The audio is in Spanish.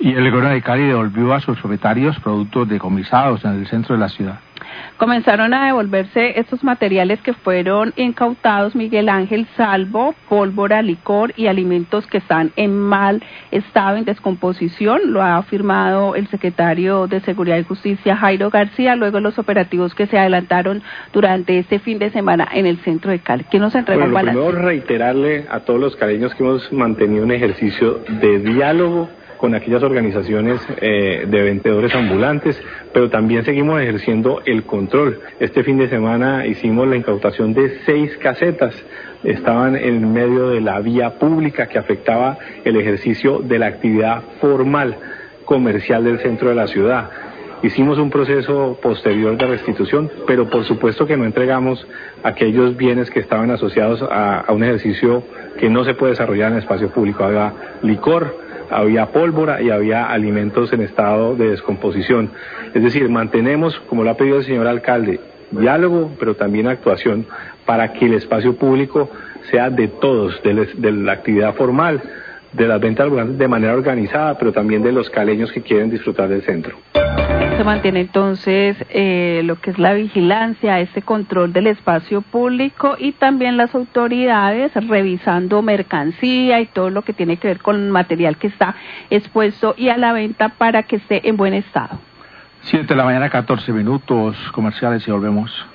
Y el gobierno de Cali devolvió a sus propietarios productos decomisados en el centro de la ciudad. Comenzaron a devolverse estos materiales que fueron incautados, Miguel Ángel, salvo pólvora, licor y alimentos que están en mal estado, en descomposición. Lo ha afirmado el secretario de Seguridad y Justicia, Jairo García, luego de los operativos que se adelantaron durante este fin de semana en el centro de Cali. ¿Quién nos entrega el balance? Primero, reiterarle a todos los caleños que hemos mantenido un ejercicio de diálogo con aquellas organizaciones de vendedores ambulantes, pero también seguimos ejerciendo el control. Este fin de semana hicimos la incautación de 6 casetas, estaban en medio de la vía pública que afectaba el ejercicio de la actividad formal comercial del centro de la ciudad. Hicimos un proceso posterior de restitución, pero por supuesto que no entregamos aquellos bienes que estaban asociados a un ejercicio que no se puede desarrollar en el espacio público. Había licor, había pólvora y había alimentos en estado de descomposición. Es decir, mantenemos, como lo ha pedido el señor alcalde, diálogo, pero también actuación para que el espacio público sea de todos, de la actividad formal, de las ventas ambulantes de manera organizada, pero también de los caleños que quieren disfrutar del centro. Se mantiene entonces lo que es la vigilancia, este control del espacio público y también las autoridades revisando mercancía y todo lo que tiene que ver con material que está expuesto y a la venta para que esté en buen estado. 7 de la mañana, 14 minutos comerciales y volvemos.